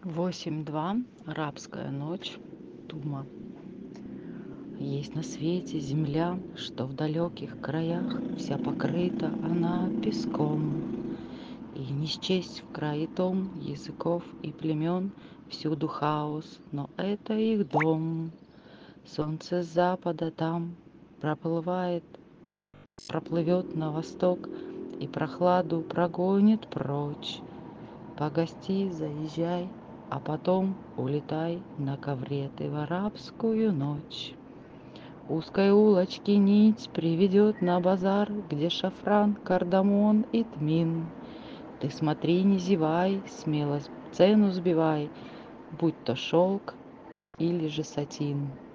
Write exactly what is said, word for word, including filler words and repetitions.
восемь два. Арабская ночь. Тума. Есть на свете земля, что в далеких краях вся покрыта она песком. И не счесть в крае том языков и племен, всюду хаос, но это их дом. Солнце с запада там проплывает, проплывет на восток и прохладу прогонит прочь. Погости, заезжай, а потом улетай на ковре ты в арабскую ночь. Узкой улочки нить приведет на базар, где шафран, кардамон и тмин. Ты смотри, не зевай, смело цену сбивай, будь то шелк или же сатин.